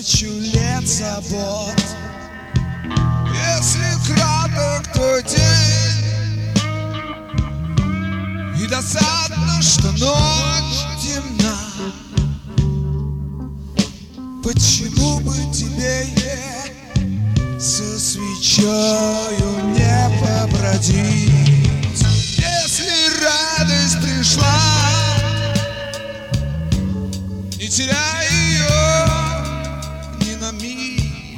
тысячу лет забот. Если краток твой день и досадно, что ночь темна, почему бы тебе со свечою не побродить? Если радость пришла, не теряй ее ни на миг.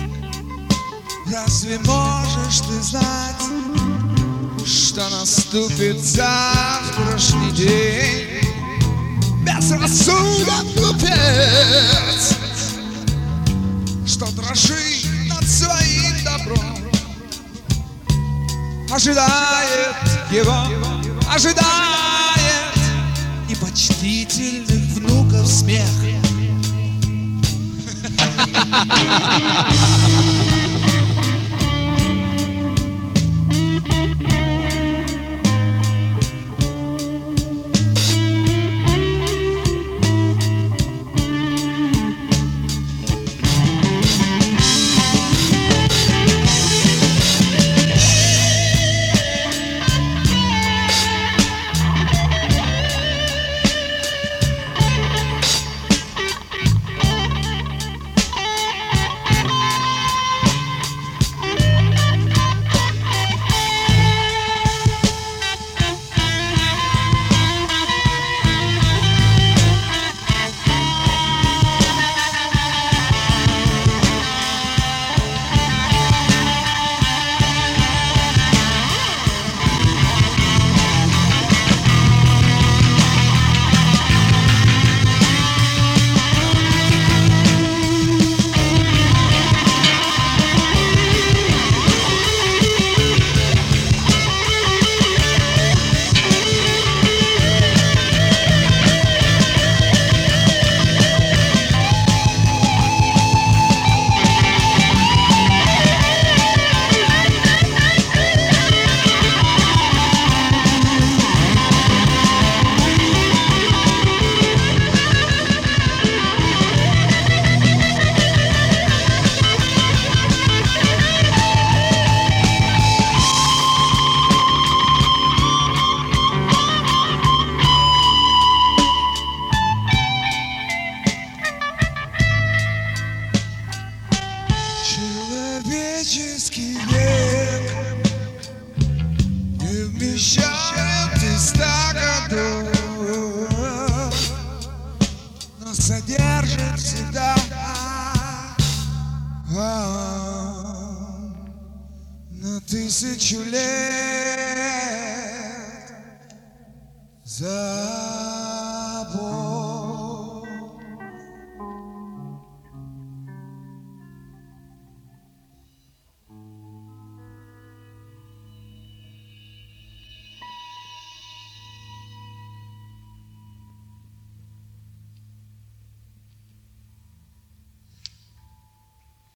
Разве можешь ты знать, что наступит завтрашний день? Безрассуден глупец, что дрожит над своим добром, ожидает его, ожидает непочтительных внуков смех. Человеческий век не вмещает 300 годов, но содержит всегда на 1000 лет.